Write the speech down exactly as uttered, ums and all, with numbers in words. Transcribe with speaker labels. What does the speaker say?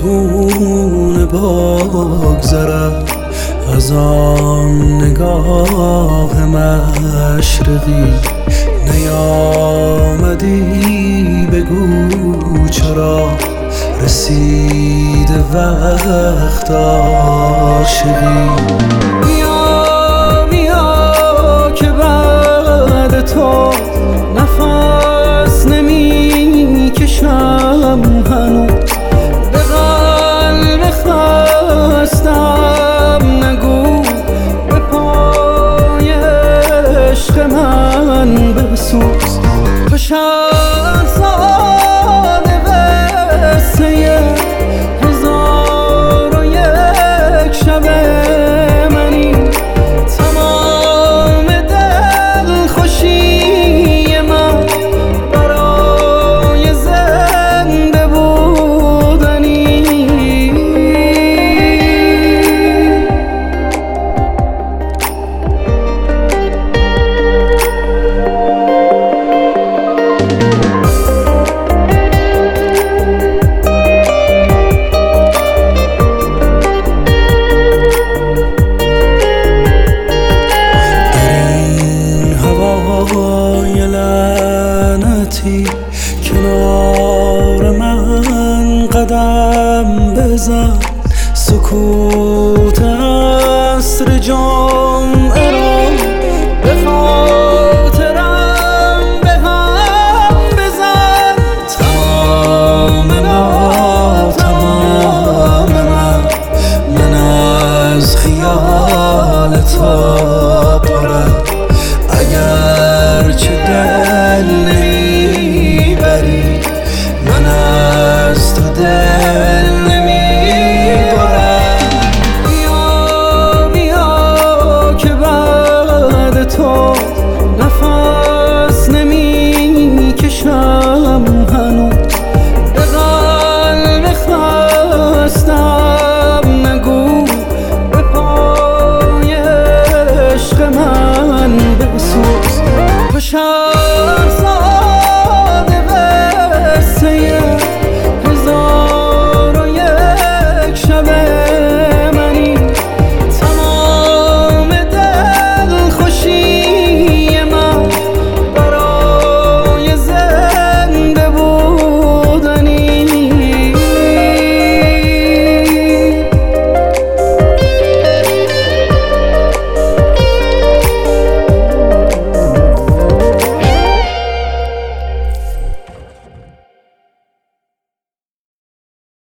Speaker 1: چگونه بگذرم از آن نگاه مشرقی؟ نیامدی بگو چرا رسیده وقت عاشقی؟ بیا بیا که بعد تو نفس نمی کشم هنوز، به قلب خستم نگو به پای عشق من بسوز. تو شهرزاد قصه هزار و یک شب منی، تمام دل خوشی من برای زنده بودنی. کنار من قدم بزن، سکوت عصر جمعه را به خاطرم به هم بزن. تمام ما تمام من، من از خیال تو